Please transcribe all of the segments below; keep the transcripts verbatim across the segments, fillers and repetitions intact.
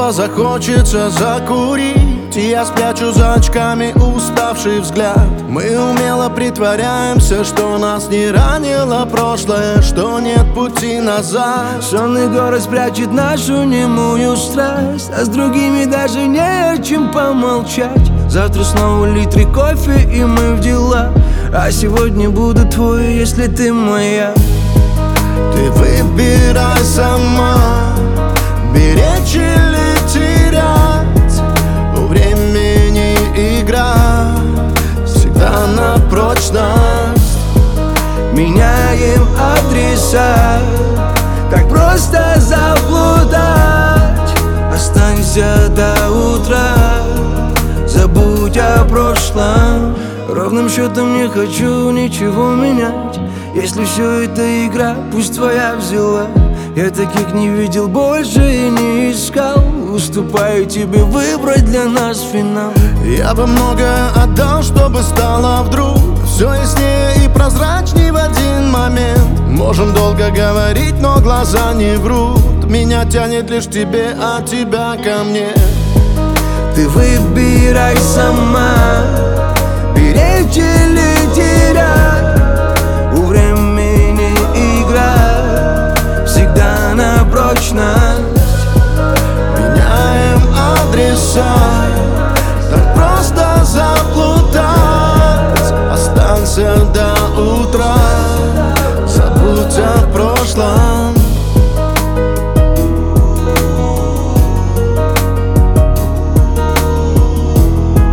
снова захочется закурить, и я спрячу за очками уставший взгляд. Мы умело притворяемся, что нас не ранило прошлое, что нет пути назад. Сонный город спрячет нашу немую страсть, а с другими даже не о чем помолчать. Завтра снова литры кофе и мы в дела, а сегодня буду твой, если ты моя. Ты выбирай сама, беречь или терять. У времени игра всегда на прочность. Меняем адреса, так просто заблудать. Останься до утра, забудь о прошлом. Ровным счетом не хочу ничего менять. Если все это игра, пусть твоя взяла. Я таких не видел больше и не искал. Уступаю тебе выбрать для нас финал. Я бы многое отдал, чтобы стало вдруг все яснее и прозрачней в один момент. Можем долго говорить, но глаза не врут. Меня тянет лишь к тебе, а тебя ко мне. Ты выбирай сама, беречь или терять. У времени игра всегда на прочность. Меняем адреса, так просто заплутать. Останься до утра, забудь о прошлом.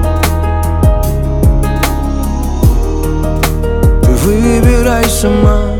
Ты выбирай сама,